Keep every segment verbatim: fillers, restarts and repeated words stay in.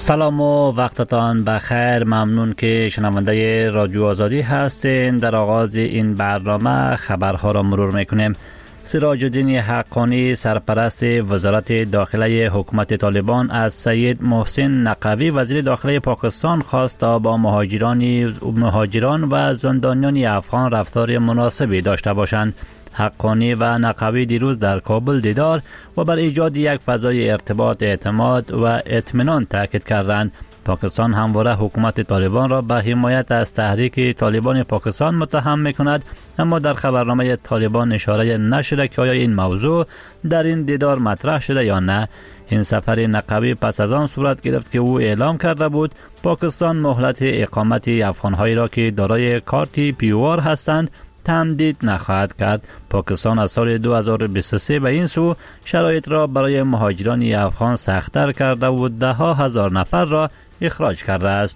سلام و وقتتان بخیر. ممنون که شنونده رادیو آزادی هستین. در آغاز این برنامه خبرها را مرور میکنیم. سراج الدین حقانی سرپرست وزارت داخله حکومت طالبان از سید محسن نقوی وزیر داخله پاکستان خواست تا با مهاجران مهاجران و زندانیان افغان رفتار مناسبی داشته باشند. حقانی و نقوی دیروز در کابل دیدار و بر ایجاد یک فضای ارتباط، اعتماد و اطمینان تاکید کردند. پاکستان همواره حکومت طالبان را به حمایت از تحریک طالبان پاکستان متهم می‌کند، اما در خبرنامه طالبان اشاره نشده که آیا این موضوع در این دیدار مطرح شده یا نه. این سفر نقوی پس از آن صورت گرفت که او اعلام کرده بود پاکستان مهلت اقامت افغان‌هایی را که دارای کارت پیوار هستند تمدید نخواهد کرد. پاکستان از سال دو هزار و بیست و سه به این سو شرایط را برای مهاجران افغان سخت‌تر کرده و ده ها هزار نفر را اخراج کرده است.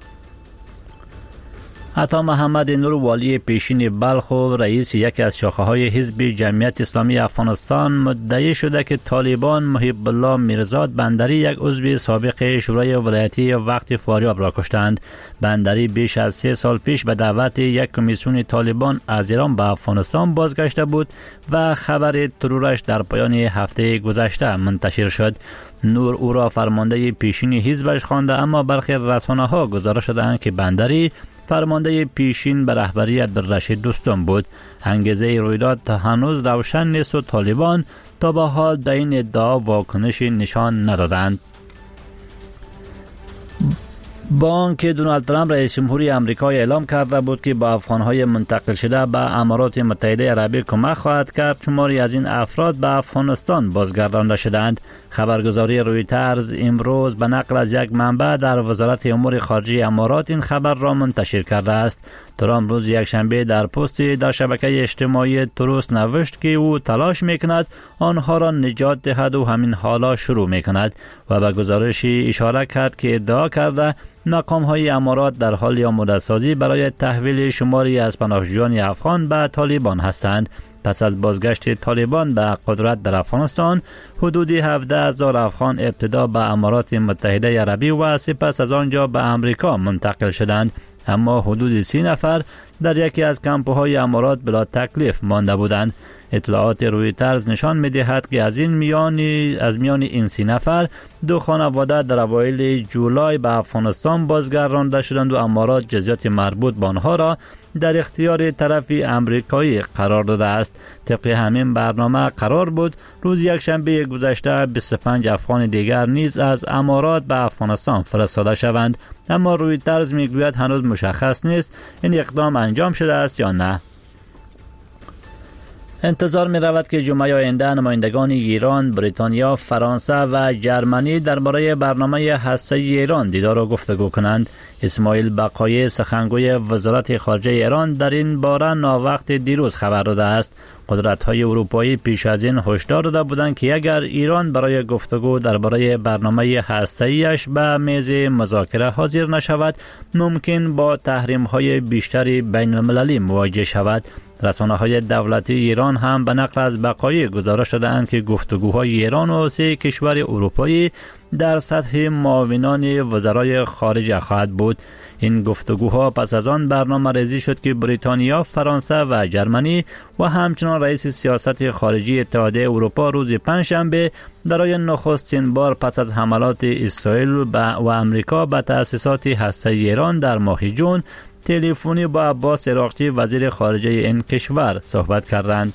عطا محمد نور والی پیشین بلخ و رئیس یکی از شاخه‌های حزب جمعیت اسلامی افغانستان مدعی شده که طالبان محب الله میرزاد بندری یک عضو سابق شورای ولایتی وقت فاریاب را کشتند. بندری بیش از سه سال پیش به دعوت یک کمیسیون طالبان از ایران به افغانستان بازگشته بود و خبر ترورش در پایان هفته گذشته منتشر شد. نور او را فرمانده پیشین حزبش خوانده، اما برخی رسانه‌ها گزارش دادند که بندری فرمانده پیشین به رهبری عبدالرشید دوستم بود. انگیزه رویداد تا هنوز روشن نیست و طالبان تا به حال در این ادعا واکنشی نشان ندادند. بانک دونالد ترامپ رئیس جمهوری آمریکا اعلام کرده بود که با افغان‌های منتقل شده به امارات متحده عربی کمک خواهد کرد. شماری از این افراد به افغانستان بازگردانده شدند. خبرگزاری رویترز امروز به نقل از یک منبع در وزارت امور خارجه امارات این خبر را منتشر کرده است. ترامپ روز یکشنبه در پستی در شبکه اجتماعی تروس نوشت که او تلاش میکند آنها را نجات دهد و همین حالا شروع میکند و به گزارشی اشاره کرد که ادعا کرده مقام‌های امارات در حال آماده سازی برای تحویل شماری از پناهجویان افغان به طالبان هستند. پس از بازگشت طالبان به قدرت در افغانستان، حدود هفده هزار افغان ابتدا به امارات متحده عربی و سپس از آنجا به امریکا منتقل شدند، اما حدود سی نفر در یکی از کمپ‌های امارات بلا تکلیف مانده بودند. اطلاعات رویترز نشان می‌دهد که از این میان از میان این سی نفر دو خانواده در اوایل جولای به افغانستان بازگردانده شدند و امارات جزئیات مربوط به آنها را در اختیار طرف امریکایی قرار داده است. طبق همین برنامه قرار بود روز یکشنبه گذشته بیست و پنج افغان دیگر نیز از امارات به افغانستان فرستاده شوند، اما رویترز میگوید هنوز مشخص نیست این اقدام انجام شده است یا نه. انتظار می رود که جمعه آینده نمایندگان ایران، بریتانیا، فرانسه و جرمنی درباره برنامه هسته‌ای ایران دیدار و گفتگو کنند. اسماعیل بقایی سخنگوی وزارت خارجه ایران در این باره ناوقت دیروز خبر داده است. قدرت‌های اروپایی پیش از این هشدار داده بودند که اگر ایران برای گفتگو درباره برنامه هسته‌ایش به میز مذاکره حاضر نشود، ممکن با تحریم‌های بیشتری بین‌المللی مواجه شود. رسانه‌های دولتی ایران هم به نقل از بقایی گزارش دادند که گفتگوهای ایران و سه کشور اروپایی در سطح معاونان وزرای خارجه خواهد بود. این گفتگوها پس از آن برنامه ریزی شد که بریتانیا، فرانسه و جرمنی و همچنان رئیس سیاست خارجی اتحادیه اروپا روز پنجشنبه برای نخستین بار پس از حملات اسرائیل و امریکا به تأسیسات هسته‌ای ایران در ماه جون تلفنی با عباس عراقچی وزیر خارجه این کشور صحبت کردند.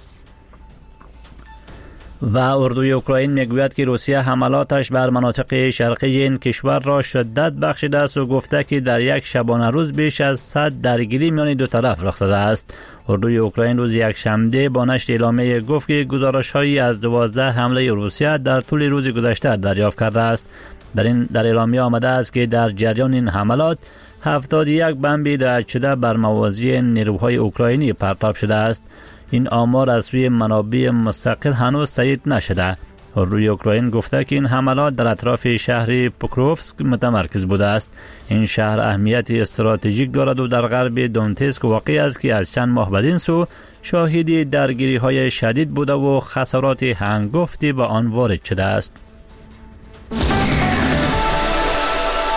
و اردوی اوکراین میگوید که روسیه حملاتش بر مناطق شرقی این کشور را شدت بخشیده است و گفته که در یک شبانه روز بیش از صد درگیری میان دو طرف رخ داده است. اردوی اوکراین روز یکشنبه با نشر اعلامیه گفت که گزارش‌هایی از دوازده حمله روسیه در طول روز گذشته دریافت کرده است. در این در اعلامیه آمده است که در جریان این حملات هفتاد و یک بمب دهد شده بر موازی نیروهای اوکراینی پرتاب شده است. این آمار از سوی منابع مستقل هنوز تایید نشده. روی اوکراین گفته که این حملات در اطراف شهر پوکروفسک متمرکز بوده است. این شهر اهمیت استراتژیک دارد و در غرب دونتسک واقع است که از چند ماه بدین سو شاهد درگیری های شدید بوده و خسارات هنگفتی به آن وارد شده است.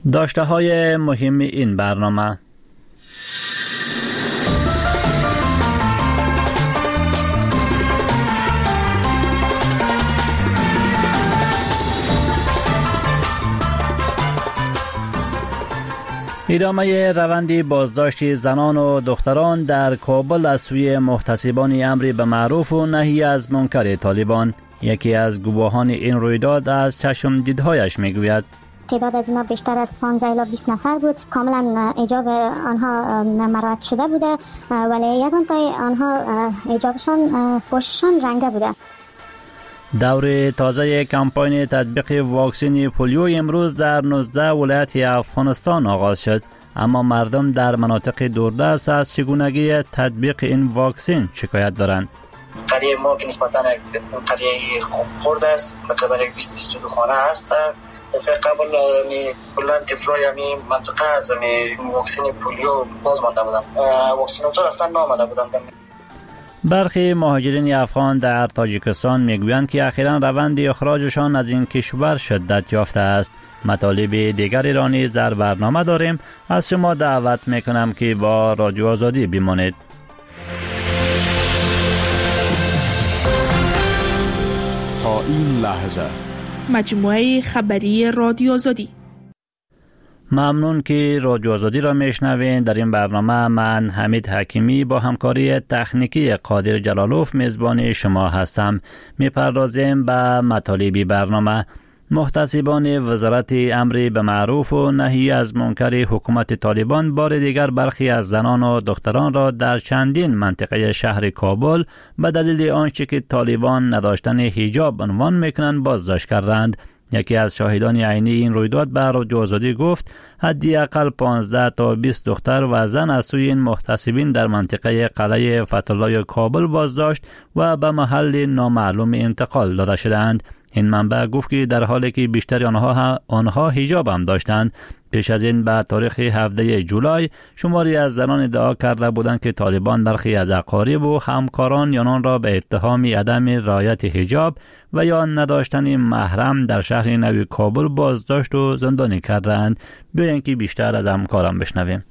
داشته های مهم این برنامه: ادامه روند بازداشت زنان و دختران در کابل از سوی محتسبان امر به معروف و نهی از منکر طالبان. یکی از گواهان این رویداد از چشم دیدهایش میگوید تعداد از اینا بیشتر از پانزده الی بیست نفر بود. کاملا حجاب آنها مراعات شده بوده، ولی یگان تای آنها حجابشان پشتشان رنگه بوده. دور تازه کمپاین تطبیق واکسن پولیو امروز در نوزده ولایت افغانستان آغاز شد، اما مردم در مناطق دوردست از چگونگی تطبیق این واکسن شکایت دارند. قریه ما که نسبتاً قریه خوب خورده است، تقریبا یک بیست بیست و دو خانه است. دفعه قبل می کلا تفلای می منطقه از می واکسن پولیو باز مانده بودن، واکسیناتور اصلا نامده بودن. برخی مهاجرین افغان در تاجیکستان میگویند که اخیراً روند اخراجشان از این کشور شدت یافته است. مطالب دیگری را نیز در برنامه داریم. از شما دعوت میکنم که با رادیو آزادی بمانید. تا این لحظه مجموعه خبری رادیو آزادی. ممنون که رادیو آزادی را میشنوین. در این برنامه من حمید حکیمی با همکاری تکنیکی قادر جلالوف میزبان شما هستم. میپردازیم به مطالب برنامه. محتسبان وزارت امر به معروف و نهی از منکر حکومت طالبان بار دیگر برخی از زنان و دختران را در چندین منطقه شهر کابل به دلیل آنچه که طالبان نداشتن حجاب عنوان میکنند بازداشت کردند. یکی از شاهدان عینی این رویداد به رادیو آزادی گفت حداقل پانزده تا بیست دختر و زن از سوی این محتسبین در منطقه قلعه فتح‌الله کابل بازداشت و به محل نامعلوم انتقال داده شدند. این منبع گفت که در حالی که بیشتر آنها آنها حجاب هم داشتند. پیش از این به تاریخ هفدهم جولای شماری از زنان ادعا کرده بودند که طالبان برخی از اقارب و همکاران آنان را به اتهام عدم رعایت حجاب و یا نداشتن محرم در شهر نو کابل بازداشت و زندانی کردند. بیایید که بیشتر از همکاران بشنویم.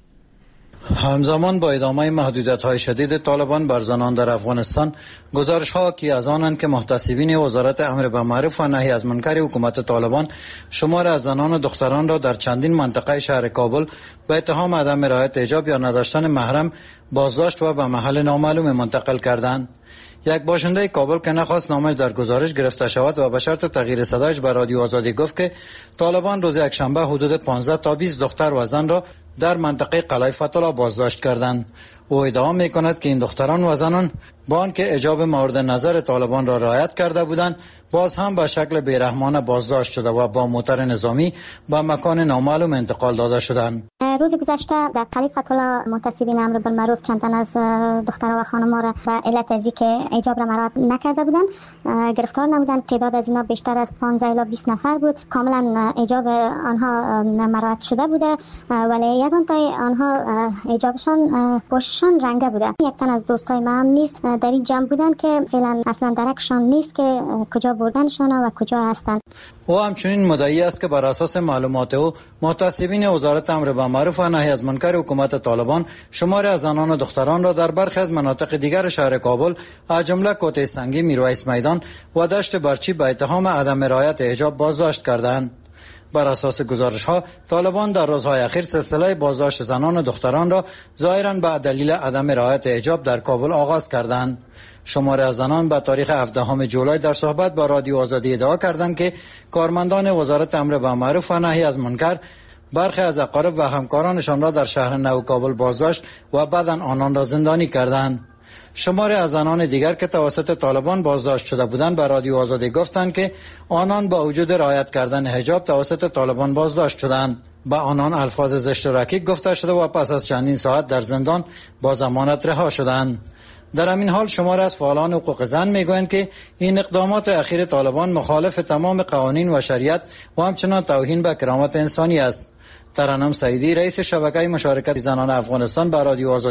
همزمان با ادامه محدودیت‌های شدید طالبان بر زنان در افغانستان، گزارش‌ها که از آنند که محتسبین وزارت امر به معروف و نهی از منکر حکومت طالبان شمار از زنان و دختران را در چندین منطقه شهر کابل به اتهام عدم رعایت حجاب یا نداشتن محرم بازداشت و به محل نامعلوم منتقل کردند. یک باشنده کابل که نخواست نامش در گزارش گرفته شود و به شرط تغییر صدایش به رادیو آزادی گفت که طالبان روز یکشنبه حدود پانزده تا بیست دختر و زن را در منطقه قلعه فتح‌الله بازداشت کردند. او ادعا می‌کند که این دختران و زنان با آنکه حجاب مورد نظر طالبان را رعایت کرده بودند، باز هم به شکل بیرحمانه بازداشت شده و با موتر نظامی به مکان نامعلوم انتقال داده شدند. روز گذشته در قلعه فتح‌الله محتسبین امر بالمعروف چند تن از دختران و خانم‌ها را به علت از اینکه حجاب را مراعات نکرده بودند گرفتار نمودند. تعداد از اینا بیشتر از پانزده الی بیست نفر بود. کاملا حجاب آنها مراعات شده بوده، ولی یگان تای آنها حجابشان پشتشان رنگه بوده. یک تن از دوستای ما هم نیست در این جمع بودند که فعلا اصلا درکشان نیست که کجا بردنشان و کجا هستند. او همچنین مدعی است که بر اساس معلومات او محتسبین وزارت امر به معروف و نهی از منکر حکومت طالبان شماری از زنان و دختران را در برخی از مناطق دیگر شهر کابل از جمله کوته سنگی، میرویس میدان و دشت برچی به اتهام عدم رعایت حجاب بازداشت کردند. بر اساس گزارش‌ها طالبان در روزهای اخیر سلسله بازداشت زنان و دختران را ظاهراً به دلیل عدم رعایت حجاب در کابل آغاز کردند. شماری از زنان به تاریخ هفدهم جولای در صحبت با رادیو آزادی ادعا کردند که کارمندان وزارت امر به معروف و نهی از منکر برخی از اقارب و همکارانشان را در شهر نو کابل بازداشت و بعداً آنان را زندانی کردند. شماری از زنان دیگر که توسط طالبان بازداشت شده بودند به رادیو آزادی گفتند که آنان با وجود رعایت کردن حجاب توسط طالبان بازداشت شدند. با آنان الفاظ زشت و رکیک گفته شده و پس از چندین ساعت در زندان با ضمانت رها شدند. در همین حال شماری از فعالان حقوق زن میگویند که این اقدامات اخیر طالبان مخالف تمام قوانین و شریعت و همچنان توهین به کرامت انسانی است. ترنم سعیدی رئیس شبکه مشارکت زنان افغانستان به رادیو آزادی گفت: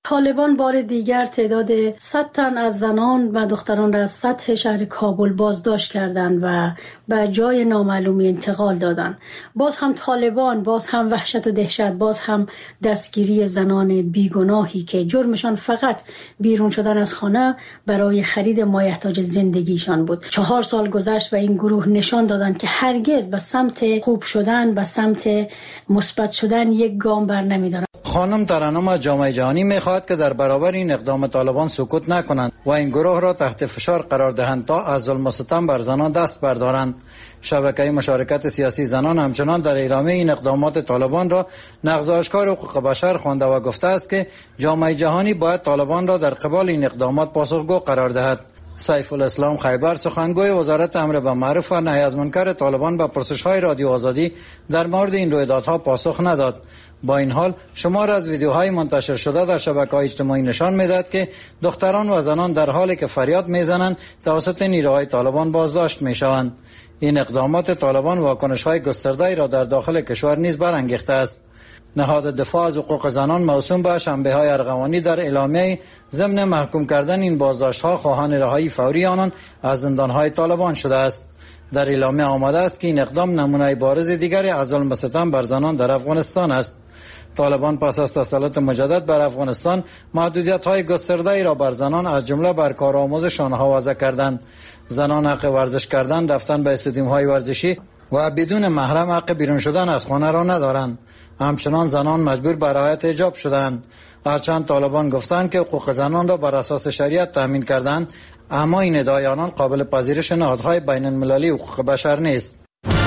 طالبان بار دیگر تعداد صد تن از زنان و دختران را از سطح شهر کابل بازداشت کردند و به جای نامعلومی انتقال دادند. باز هم طالبان، باز هم وحشت و دهشت، باز هم دستگیری زنان بیگناهی که جرمشان فقط بیرون شدن از خانه برای خرید مایحتاج زندگیشان بود. چهار سال گذشت و این گروه نشان دادند که هرگز به سمت خوب شدن، به سمت مثبت شدن یک گام بر نمی‌دارند. خانم ترنم از جامعه جهانی می‌خواهد که در برابر این اقدام طالبان سکوت نکنند و این گروه را تحت فشار قرار دهند تا از ظلم و ستم بر زنان دست بردارند. شبکه مشارکت سیاسی زنان همچنان در اعلامیه این اقدامات طالبان را نقض آشکار حقوق بشر خوانده و گفته است که جامعه جهانی باید طالبان را در قبال این اقدامات پاسخگو قرار دهد. سیف الاسلام خیبر سخنگوی وزارت امر بالمعروف و نهی از منکر طالبان به پرسش‌های رادیو آزادی در مورد این رویدادها پاسخ نداد. با این حال شمار از ویدیوهای منتشر شده در شبکه‌های اجتماعی نشان می‌دهد که دختران و زنان در حالی که فریاد می‌زنند توسط نیروهای طالبان بازداشت می‌شوند. این اقدامات طالبان واکنش‌های گسترده‌ای را در داخل کشور نیز برانگیخته است. نهاد دفاع از حقوق زنان موسوم به شنبه‌های ارغوانی در اعلامیه ضمن محکوم کردن این بازداشت‌ها خواهان رهایی فوری آنان از زندان‌های طالبان شده است. در اعلامیه آمده است که این اقدام نمونه بارز دیگری از ظلم و ستم بر زنان در افغانستان است. طالبان پس از تسلط مجدد بر افغانستان محدودیت‌های گسترده‌ای را بر زنان از جمله بر کارآموزش آنها وضع کردند. زنان حق ورزش کردن، رفتن به استادیوم‌های ورزشی و بدون محرم حق بیرون شدن از خانه را ندارند. همچنان زنان مجبور به رعایت حجاب شدند. هرچند طالبان گفتند که حقوق زنان را بر اساس شریعت تامین کردند، اما این ادعای آنان قابل پذیرش نهادهای بین المللی حقوق بشر نیست.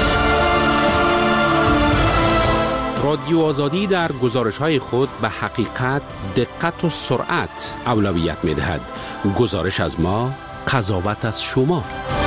رادیو آزادی در گزارش‌های خود به حقیقت، دقت و سرعت اولویت می‌دهد. گزارش از ما، قضاوت از شما.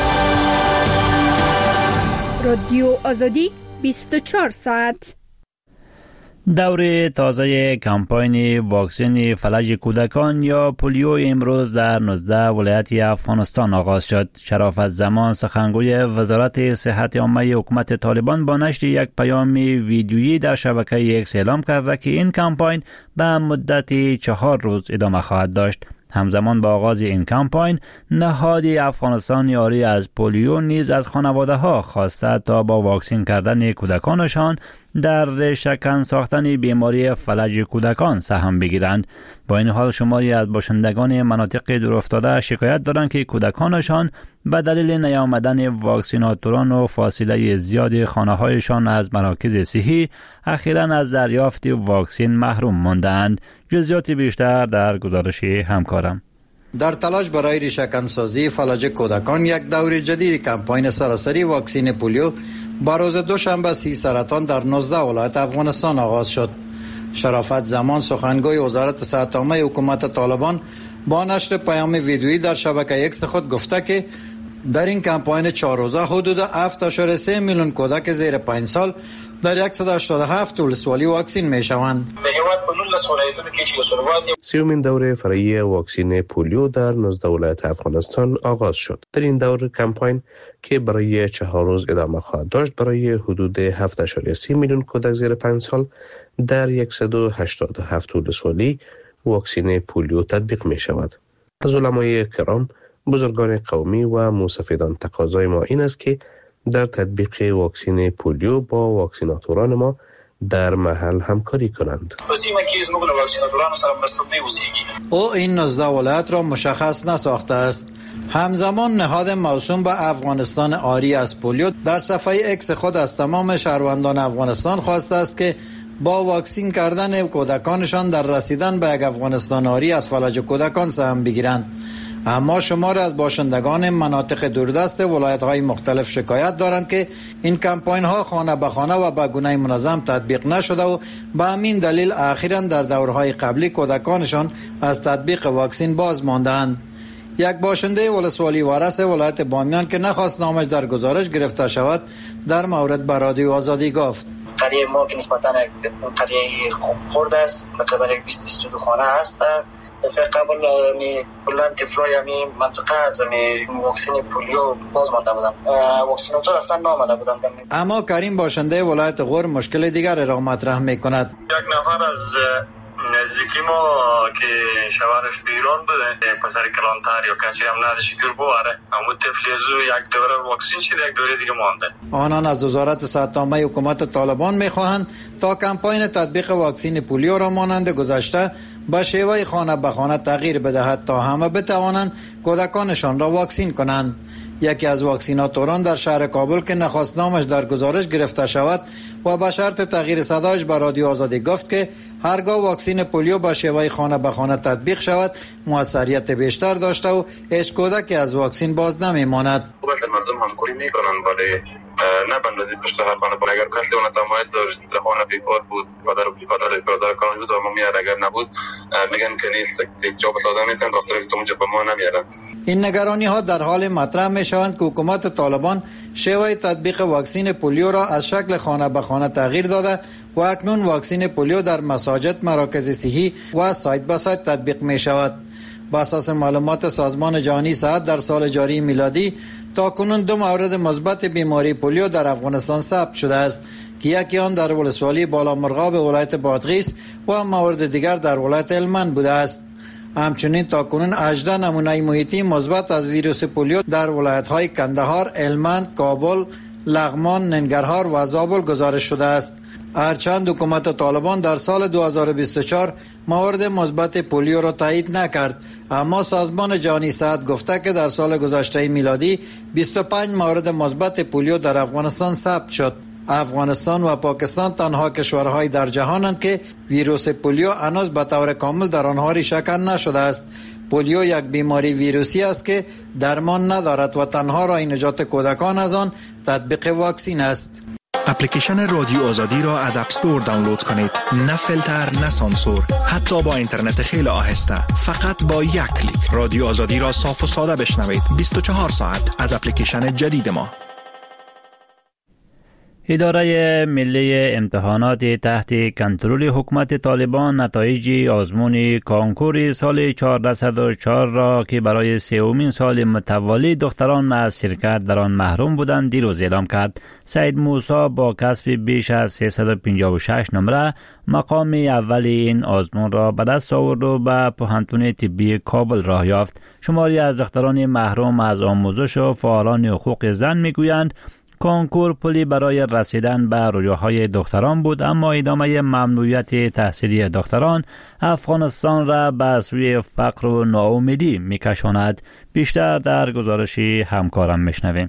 رادیو آزادی بیست و چهار ساعت. دور تازه کمپاین واکسن فلج کودکان یا پولیو امروز در نوزده ولایت افغانستان آغاز شد. شرافت زمان سخنگوی وزارت صحت عامه حکومت طالبان با نشر یک پیام ویدیویی در شبکه اکس اعلام کرد که این کمپاین به مدت چهار روز ادامه خواهد داشت. همزمان با آغاز این کمپاین، نهاد افغانستان یاری از پولیو نیز از خانواده ها خواسته تا با واکسن کردن کودکانشان در ریشه‌کن ساختن بیماری فلج کودکان سهم بگیرند. با این حال شماری از باشندگان مناطق دورافتاده شکایت دارند که کودکانشان به دلیل نیامدن واکسیناتوران و فاصله زیاد خانه‌هایشان از مراکز صحی اخیراً از دریافت واکسن محروم ماندند. جزئیات بیشتر در گزارش همکارم. در تلاش برای ریشه‌کن سازی فلج کودکان یک دور جدید کمپاین سراسری واکسن پولیو با روز دوشنبه سی سرطان در نوزده ولایت افغانستان آغاز شد. شرافت زمان سخنگوی وزارت صحت عامه حکومت طالبان با نشر پیام ویدیویی در شبکه اکس خود گفته که در این کمپاین چهار روزه حدود هفت ممیز سه میلیون کودک زیر پنج سال در صد و هشتاد و هفت ولسوالی واکسین می شوند. سیومین دور فرعی واکسن پولیو در نوزده ولایت افغانستان آغاز شد. در این دور کمپاین که برای چهار روز ادامه خواهد داشت، برای حدود هفت ممیز سه میلیون کودک زیر پنج سال در صد و هشتاد و هفت ولسوالی واکسن پولیو تطبیق می شود. از علمای کرام، بزرگان قومی و موسفیدان تقاضای ما این است که در تطبیق واکسن پولیو با واکسیناتوران ما در محل همکاری کنند. او این نوزده ولایت را مشخص نساخته است. همزمان نهاد موسوم به افغانستان آری از پولیو در صفحه اکس خود از تمام شهروندان افغانستان خواسته است که با واکسین کردن کودکانشان در رسیدن به یک افغانستان آری از فلج کودکان سهم بگیرند. اما شمار از باشندگان مناطق دوردست ولایت‌های مختلف شکایت دارند که این کمپاین ها خانه به خانه و به گونه منظم تطبیق نشده و به همین دلیل اخیراً در دورهای قبلی کودکانشان از تطبیق واکسن باز ماندند. یک باشنده ولسوالی وارث ولایت بامیان که نخواست نامش در گزارش گرفته شود در مورد به رادیو آزادی گفت: قریه ما که نسبتاً قریه خرد است، تقریبا یک بیست استودیو خانه است. دفعه قبل می کلان تفلای می منطقه از می واکسن پولیو باز مانده بودن، واکسیناتور اصلا نامده بودن. اما کریم باشنده ولایت غور مشکل دیگر را مطرح می کند. یک نفر از نزدیکی ما که شوهرش بیرون بوده پسر کلانتر یا کسی هم نداشت گیر بواره همون تفلیزو یک دوره واکسین شده یک دوره دیگه مانده. آنان از وزارت صحت عامه حکومت طالبان میخواهند تا کمپاین تطبیق واکسین پولیو را مانند گذشته با شیوه خانه به خانه تغییر بدهد تا همه بتوانند کودکانشان را واکسین کنند. یکی از واکسیناتوران در شهر کابل که نخواست نامش در گزارش گرفته شود و به شرط تغییر صدایش به رادیو آزادی گفت که هرگاه واکسین پولیو با شیوه خانه به خانه تطبیق شود موثریت بیشتر داشته و هیچ کودکی از واکسین باز نمیماند. البته مردم همکاری میکنن ولی نه بندازی پشت هر خانه بود. اگر کسی اون تمایل داشت در خانه بیکار بود پدر و پدر برادر کارش بود و ما میاد اگر نبود میگن که نیست یک جا بسازه میتن دکتر که اونجا به ما نمیارن. این نگرانی ها در حال مطرح میشوند که حکومت طالبان شیوه تطبیق واکسین پولیو را از شکل خانه به خانه تغییر داده و اکنون واکسین پولیو در مساجد، مراکز صحی و سایت به سایت تطبیق می شود. با اساس معلومات سازمان جهانی صحت در سال جاری میلادی تا کنون دو مورد مثبت بیماری پولیو در افغانستان ثبت شده است که یکی آن در ولسوالی بالامرغاب ولایت بادغیس و مورد دیگر در ولایت هلمند بوده است. همچنین تا کنون هجده نمونه محیطی مثبت از ویروس پولیو در ولایت‌های کندهار، هلمند، کابل، لغمان، ننگرهار و زابل گزارش شده است. هرچند حکومت طالبان در سال دو هزار و بیست و چهار موارد مثبت پولیو را تایید نکرد، اما سازمان جهانی صحت گفته که در سال گذشته میلادی بیست و پنج مورد مثبت پولیو در افغانستان ثبت شد. افغانستان و پاکستان تنها کشورهای در جهانند که ویروس پولیو هنوز به طور کامل در آنها ریشه نشده است. پولیو یک بیماری ویروسی است که درمان ندارد و تنها راه نجات کودکان از آن تطبیق واکسین است. اپلیکیشن رادیو آزادی را از اپ استور دانلود کنید. نه فیلتر، نه سانسور، حتی با اینترنت خیلی آهسته. فقط با یک کلیک رادیو آزادی را صاف و ساده بشنوید. بیست و چهار ساعت از اپلیکیشن جدید ما. اداره ملی امتحانات تحت کنترل حکومت طالبان نتایج آزمون کانکور سال چهارصد و چهار را که برای سومین سال متوالی دختران از شرکت در آن محروم بودند دیروز اعلام کرد. سعید موسی با کسب بیش از سیصد و پنجاه و شش نمره مقام اول این آزمون را به دست آورد و به پوهنتون طبی کابل راه یافت. شماری از دختران محروم از آموزش و فعالان حقوق زن میگویند کنکور پلی برای رسیدن به رویاهای دختران بود، اما ادامه ممنوعیت تحصیلی دختران افغانستان را به سوی فقر و ناامیدی میکشاند. بیشتر در گزارش همکارم میشنویم.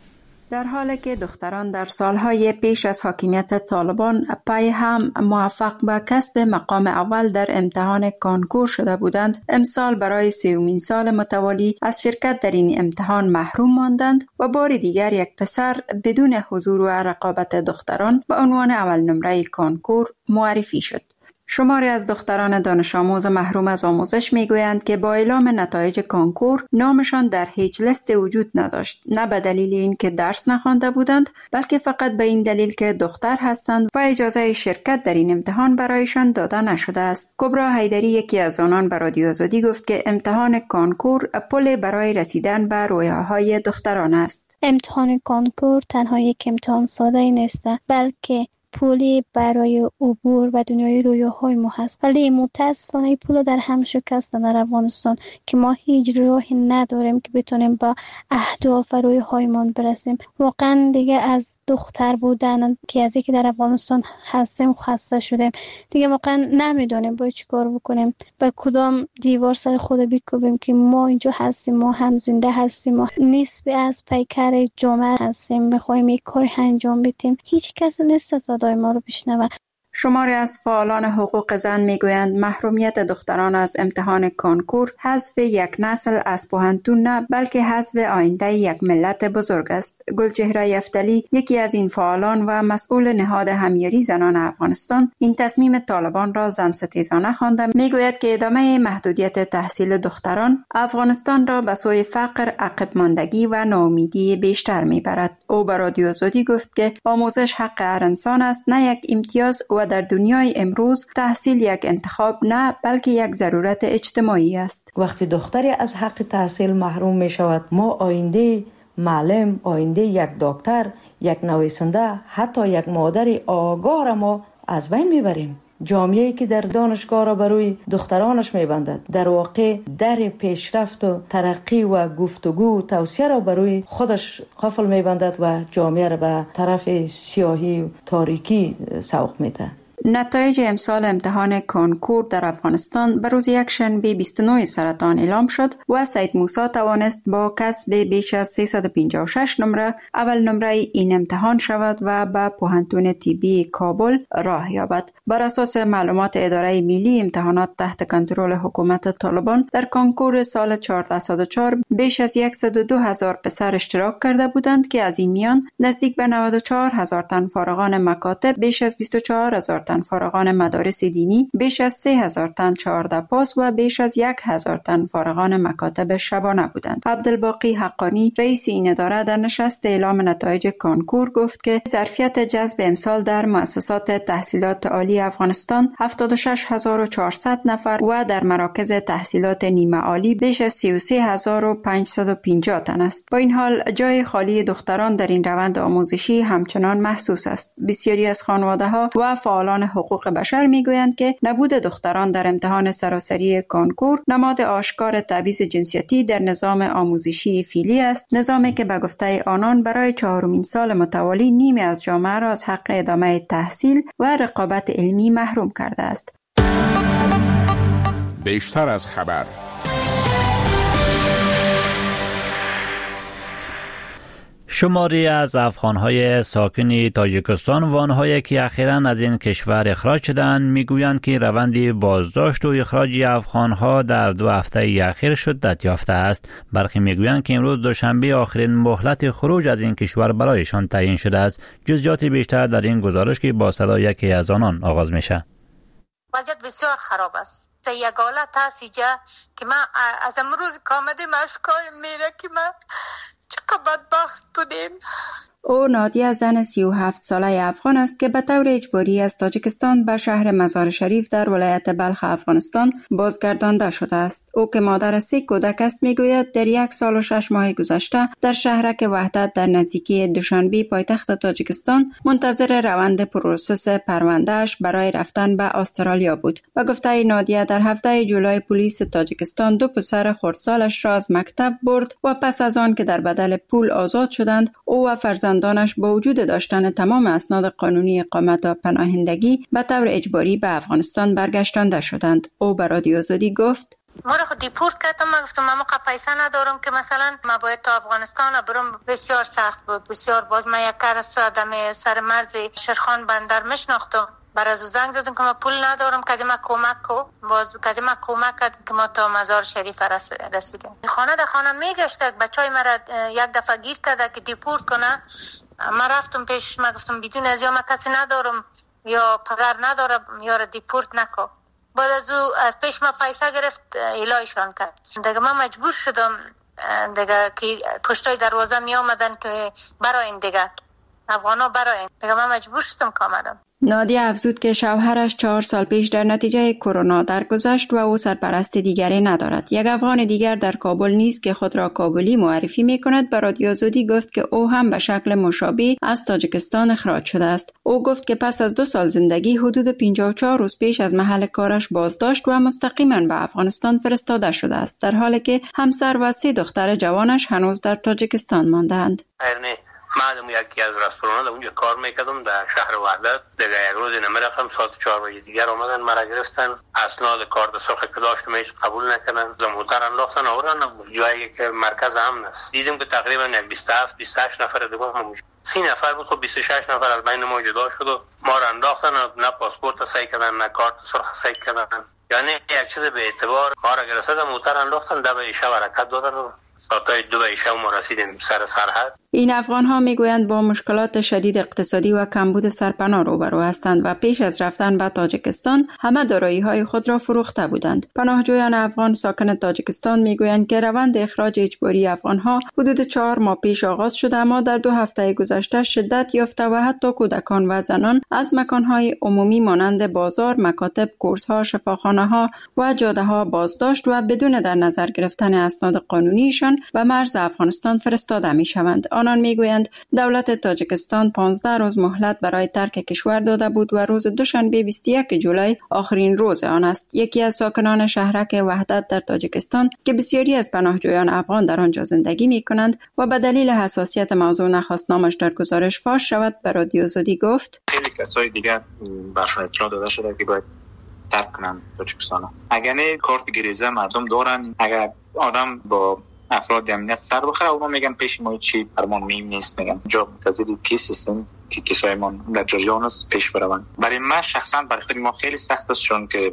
در حالی که دختران در سالهای پیش از حاکمیت طالبان پای هم موفق به کسب مقام اول در امتحان کانکور شده بودند، امسال برای سومین سال متوالی از شرکت در این امتحان محروم ماندند و بار دیگر یک پسر بدون حضور و رقابت دختران به عنوان اول نمره کانکور معرفی شد. شماری از دختران دانش آموز محروم از آموزش میگویند که با اعلام نتایج کانکور نامشان در هیچ لیست وجود نداشت، نه به دلیل اینکه درس نخوانده بودند بلکه فقط به این دلیل که دختر هستند و اجازه شرکت در این امتحان برایشان داده نشده است. کبرا حیدری یکی از آنان به رادیو آزادی گفت که امتحان کانکور پل برای رسیدن به رویاهای دختران است. امتحان کانکور تنها یک امتحان ساده نیست بلکه پولی برای عبور و دنیای رویاهای ما هست، ولی متاسفانه پول در هم شکستن در افغانستان که ما هیچ راهی نداریم که بتونیم با اهداف و رویاهایمان برسیم. واقعا دیگه از دختر بودن که از اینکه در افغانستان هستیم خسته شدیم، دیگه واقعا نمیدونیم باید چی کار بکنیم، به کدام دیوار سر خود بکوبیم که ما اینجا هستیم، ما هم زنده هستیم، ما نسبی از پیکر جامعه هستیم، میخوایم یک کاری انجام بدیم، هیچ کس نیست صدای ما رو بشنوه. شماری از فعالان حقوق زن میگویند محرومیت دختران از امتحان کانکور حذف یک نسل از پوهنتون نه بلکه حذف آینده یک ملت بزرگ است. گلچهره یفتلی یکی از این فعالان و مسئول نهاد همیاری زنان افغانستان این تصمیم طالبان را زن ستیزانه خوانده میگوید که ادامه محدودیت تحصیل دختران افغانستان را به سوی فقر، عقب ماندگی و ناامیدی بیشتر میبرد. او به رادیو آزادی گفت که آموزش حق هر انسان است، نه یک امتیاز، و در دنیای امروز تحصیل یک انتخاب نه بلکه یک ضرورت اجتماعی است. وقتی دختری از حق تحصیل محروم می شود، ما آینده معلم، آینده یک دکتر، یک نویسنده، حتی یک مادر آگاه را ما از بین می بریم. جامعه‌ای که در دانشگاه را برای دخترانش می‌بندد در واقع در پیشرفت و ترقی و گفتگو و توسعه را برای خودش قفل می‌بندد و جامعه را به طرف سیاهی و تاریکی سوق می‌دهد. نتایج امسال امتحان کنکور در افغانستان به روز یکشنبه بیست و نه سرطان اعلام شد و سید موسی توانست با کسب بیش از سیصد و پنجاه و شش نمره اول نمره این امتحان شود و به پوهنتون طبی کابل راه یابد. بر اساس معلومات اداره ملی امتحانات تحت کنترل حکومت طالبان در کنکور سال چهارصد و چهار بیش از صد و دو هزار پسر اشتراک کرده بودند که از این میان نزدیک به نود و چهار هزار تن فارغان مکاتب، بیش از بیست و چهار هزار تن فارغان مدارس دینی، بیش از سه هزار تن چهارده پاس و بیش از یک هزار تن فارغان مکاتب شبانه بودند. عبدالباقی حقانی رئیس این اداره در نشست اعلام نتایج کنکور گفت که ظرفیت جذب امسال در مؤسسات تحصیلات عالی افغانستان هفتاد و شش هزار و چهارصد نفر و در مراکز تحصیلات نیمه عالی بیش از سی و سه هزار و پانصد و پنجاه تن است. با این حال جای خالی دختران در این روند آموزشی همچنان محسوس است. بسیاری از خانواده‌ها و فعالان حقوق بشر میگویند که نبود دختران در امتحان سراسری کنکور نماد آشکار تبعیض جنسیتی در نظام آموزشی فعلی است، نظامی که به گفته آنان برای چهارمین سال متوالی نیمی از جامعه را از حق ادامه تحصیل و رقابت علمی محروم کرده است. بیشتر از خبر. شماری از افغان‌های ساکن تاجیکستان و آنهایی که اخیراً از این کشور اخراج شدند میگویند که روند بازداشت و اخراج افغان‌ها در دو هفته اخیر شدت یافته است. برخی میگویند که امروز دوشنبه آخرین مهلت خروج از این کشور برایشان تعیین شده است. جزئیات بیشتر در این گزارش که با صدای یکی از آنان آغاز میشه. وضعیت بسیار خراب است. یک حالت هست که من از امروز کامده مشکای میره که من چقدر بدبخت بودیم. او نادیه زن سی و هفت ساله افغان است که به طور اجباری از تاجیکستان به شهر مزار شریف در ولایت بلخ افغانستان بازگردانده شده است. او که مادر سه کودک است میگوید در یک سال و شش ماه گذشته در شهرک وحدت در نزدیکی دوشنبه پایتخت تاجیکستان منتظر روند پروسس پروندهش برای رفتن به استرالیا بود. و گفته نادیه در هفته جولای پلیس تاجیکستان دو پسر خردسالش را از مکتب برد و پس از آن که در بدل پول آزاد شدند او و فرزند دانش با وجود داشتن تمام اسناد قانونی اقامت و پناهندگی به طور اجباری به افغانستان برگشتانده شدند. او به رادیو آزادی گفت: ما را خود دیپورت کردم. من گفتم من موقع پیسه ندارم که مثلا ما باید تا افغانستان برم. بسیار سخت بود، بسیار. باز من یک کار سادم سر مرز شیرخان بندر میشناختم. برای از زنگ زدم که ما پول ندارم، کدی ما کمک کو. باز کدی ما کمک کرد که ما تا مزار شریف رسیدیم. خانه در خانه میگشت. بچهای مرا یک دفعه گیر کرده که دیپورت کنه. ما رفتم پیش، ما گفتم بدون از یا ما کسی ندارم یا پدر ندارم یا را دیپورت نکو. بعد از او از پیش ما پیسه گرفت، ایلایشان کرد. دیگه ما مجبور شدم دیگه که پشتای دروازه می آمدن که براین دیگه افغانا براین. دیگه ما مجبور شدم که آمدم. نادیه افزود که شوهرش چهار سال پیش در نتیجه کرونا درگذشت و او سرپرست دیگری ندارد. یک افغان دیگر در کابل نیز که خود را کابلی معرفی می کند به رادیو آزادی گفت که او هم به شکل مشابه از تاجیکستان اخراج شده است. او گفت که پس از دو سال زندگی حدود پنجاه و چهار روز پیش از محل کارش بازداشت و مستقیما به افغانستان فرستاده شده است، در حالی که همسر و سه دختر جوانش هنوز در تاجیکستان مانده‌اند. من یک از رستوران در اونجا کار میکردم در شهر وحدت. دیگه یک روز نمیرفتم، ساعت چهار بجه دیگر آمدن مرا گرفتن. اسناد کارت سرخ که داشتم هیچ قبول نکردن. زموتر انداختن آوردن جایی که مرکز امن است. دیدیم که تقریبا یک بیست و هفت بیست و هشت نفر دیگه هم سی نفر بود. خب بیست و شش نفر از بین ما جدا شد و ما را انداختن. نه پاسپورت صحیح کردن نه کارت سرخ صحیح کردن. یعنی یک چیز به اعتبار ما را گرفتن، زموتر انداختن. دو شب حرکت دادن و ساعتای دو شب ما رسیدیم سر سرحد. این افغان ها میگویند با مشکلات شدید اقتصادی و کمبود سرپناه روبرو هستند و پیش از رفتن به تاجیکستان همه دارایی های خود را فروخته بودند. پناهجویان افغان ساکن تاجیکستان میگویند که روند اخراج اجباری افغان ها حدود چهار ماه پیش آغاز شده اما در دو هفته گذشته شدت یافته و حتی کودکان و زنان از مکان های عمومی مانند بازار، مکاتب، کورس ها، شفاخانه ها و جاده ها بازداشت و بدون در نظر گرفتن اسناد قانونیشان به مرز افغانستان فرستاده می شوند. آنان میگویند دولت تاجیکستان پانزده روز مهلت برای ترک کشور داده بود و روز دوشنبه بیست و یک جولای آخرین روز آن است. یکی از ساکنان شهرک وحدت در تاجیکستان که بسیاری از پناهجویان افغان در آنجا زندگی میکنند و به دلیل حساسیت موضوع نخواست نامش در گزارش فاش شود، به رادیو آزادی گفت خیلی کسای دیگه برشون اطلاع داده شده که باید ترک کنن تاجیکستان. اگر نه کارت گریزه مردم دارن، اگر آدم با افراد امنیت سر بخوره اونا میگن پیش ما چی فرمان میم نیست، میگن جا منتظر کی سیستم که کسای ما در جریان است پیش بروند. برای من شخصا برای خود ما خیلی سخت است چون که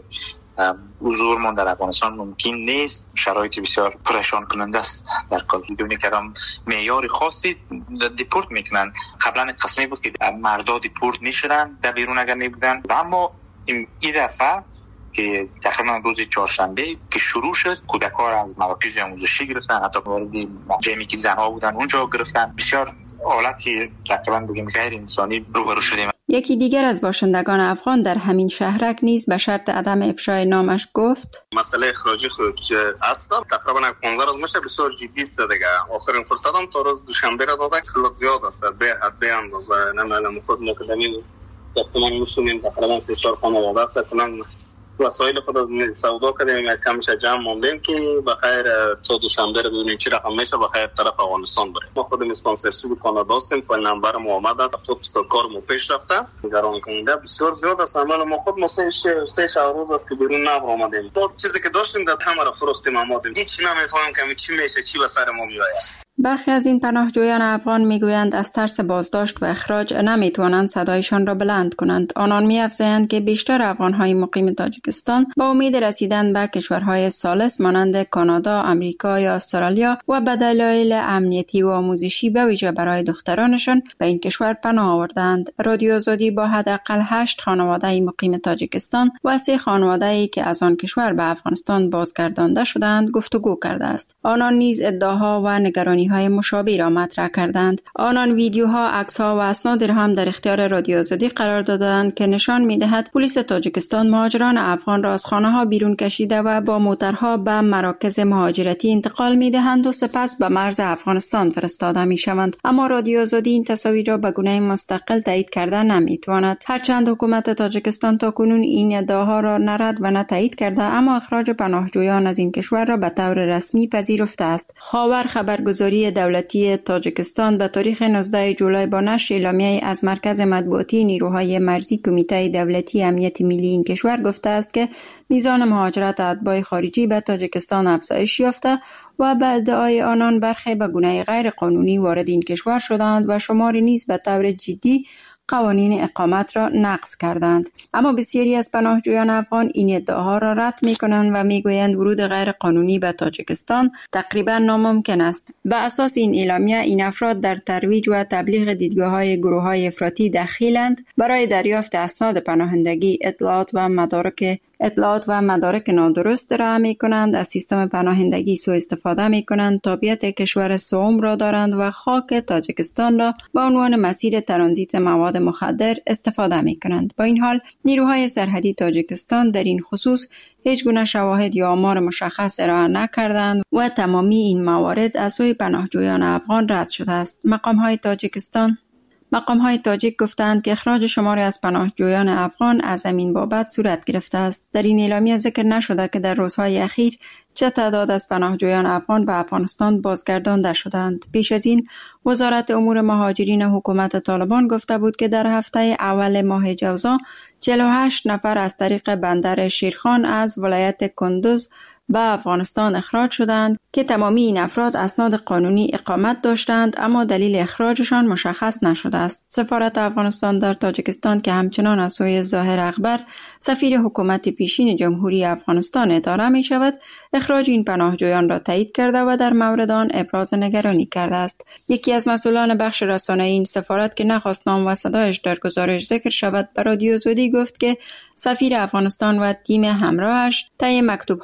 حضور من در افغانستان ممکن نیست، شرایط بسیار پریشان کننده است. در کل بدون کدام معیار خاصی دیپورت میکنن. قبلا قسمی بود که مردا دیپورت میشدن در بیرون اگر نبودن، اما این دفعه که تقریبا روز چهارشنبه که شروع شد کودکان از مراکز آموزشی گرفتن، حتی وارد جمعی که زنها بودن اونجا گرفتن. بسیار حالتی تقریبا بگیم غیر انسانی روبرو شدیم. یکی دیگر از باشندگان افغان در همین شهرک نیز به شرط عدم افشای نامش گفت مسئله اخراجی خود هستم تقریبا پانزده روز میشه، بسیار جدی است دیگه. آخرین فرصتم تا روز دوشنبه را دادن خیلی زیاد است به حد به اندازه نمیدونم خود مقدمی احتمال میشونیم تقریبا سه چهار خانواده است کنم وسایل خود سودا کردیم یک کمش جمع موندیم که بخیر تا دوشنبه رو ببینیم چی رقم میشه بخیر طرف افغانستان بریم. ما خودم اسپانسرشیپ کانادا هستیم، فایل نمبر ما اومده خود کارمون پیش رفته. نگران کننده بسیار زیاد است. عمل ما خود ما سه سه روز است که بیرون نبر اومدیم. با چیزی که داشتیم در همه را فروختیم آمدیم. هیچ نمیفهمیم که چی میشه چی به سر ما میاد. برخی از این پناهجویان افغان میگویند از ترس بازداشت و اخراج نمیتوانند صدایشان را بلند کنند. آنان می‌افزایند که بیشتر افغان‌های مقیم تاجیکستان با امید رسیدن به کشورهای ثالث مانند کانادا، آمریکا یا استرالیا و به دلایل امنیتی و آموزشی به ویژه برای دخترانشان به این کشور پناه آوردند. رادیو آزادی با حداقل هشت خانواده مقیم تاجیکستان و سه خانواده‌ای که از آن کشور به افغانستان بازگردانده شدند گفتگو کرده است. آنان نیز ادعاها و نگرانی های مشابه را مطرح کردند. آنان ویدیوها، عکس‌ها و اسناد را هم در اختیار رادیو آزادی قرار دادند که نشان می‌دهد پلیس تاجیکستان مهاجران افغان را از خانه‌ها بیرون کشیده و با موترها به مراکز مهاجرتی انتقال می‌دهند و سپس به مرز افغانستان فرستاده می‌شوند. اما رادیو آزادی این تصاویر را به گونه مستقل تایید کرده نمی‌تواند. هرچند حکومت تاجیکستان تاکنون این ادعاها را نه رد و نه تایید کرده، اما اخراج پناهجویان از این کشور را به طور رسمی پذیرفته است. خاور خبرگزاری دولتی تاجیکستان به تاریخ نوزدهم جولای با نشر اعلامیه‌ای از مرکز مطبوعاتی نیروهای مرزی کمیته دولتی امنیت ملی این کشور گفته است که میزان مهاجرت اتباع خارجی به تاجیکستان افزایش یافته و به ادعای آنان برخی به گونه غیر قانونی وارد این کشور شدند و شماری نیز به طور جدی قوانین اقامت را نقض کردند. اما بسیاری از پناهجویان افغان این ادعاها را رد می‌کنند و می‌گویند ورود غیر قانونی به تاجیکستان تقریبا ناممکن است. به اساس این اعلامیه این افراد در ترویج و تبلیغ دیدگاه‌های گروه‌های افراطی دخیلند، برای دریافت اسناد پناهندگی اطلاعات و مدارک اطلاعات و مدارک نادرست را می‌کنند، از سیستم پناهندگی سوء استفاده می‌کنند، تابعیت کشور سوم را دارند و خاک تاجیکستان را به عنوان مسیر ترانزیت مواد مخدر استفاده می کنند. با این حال نیروهای سرحدی تاجیکستان در این خصوص هیچ گونه شواهد یا آمار مشخص ارائه نکردند و تمامی این موارد از سوی پناهجویان افغان رد شده است. مقام های تاجیکستان مقام های تاجیک گفتند که اخراج شماری از پناهجویان افغان از همین بابت صورت گرفته است. در این اعلامیه ذکر نشده که در روزهای اخیر چه تعداد از پناهجویان افغان به افغانستان بازگردانده شدند. پیش از این وزارت امور مهاجرین حکومت طالبان گفته بود که در هفته اول ماه جوزا چهل و هشت نفر از طریق بندر شیرخان از ولایت کندوز به افغانستان اخراج شدند که تمامی این افراد اسناد قانونی اقامت داشتند، اما دلیل اخراجشان مشخص نشده است. سفارت افغانستان در تاجیکستان که همچنان از سوی ظاهر اکبر سفیر حکومت پیشین جمهوری افغانستان اداره می شود، اخراج این پناهجویان را تایید کرده و در مورد آن ابراز نگرانی کرده است. یکی از مسئولان بخش رسانه‌ای این سفارت که نخواست نام و صدایش در گزارش ذکر شود، به رادیو آزادی گفت که سفیر افغانستان و تیم همراهش طی مکتوب‌های به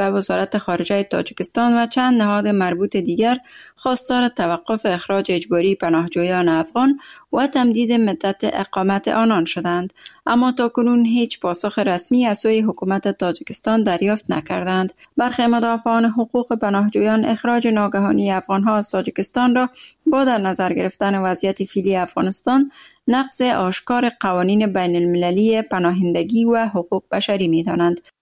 به وزارت خارجه تاجیکستان و چند نهاد مربوط دیگر خواستار توقف اخراج اجباری پناهجویان افغان و تمدید مدت اقامت آنان شدند، اما تاکنون هیچ پاسخ رسمی از سوی حکومت تاجیکستان دریافت نکردند. برخی مدافعان حقوق پناهجویان اخراج ناگهانی افغانها از تاجیکستان را با در نظر گرفتن وضعیت فعلی افغانستان نقض آشکار قوانین بین المللی پناهندگی و حقوق بشری می دانند.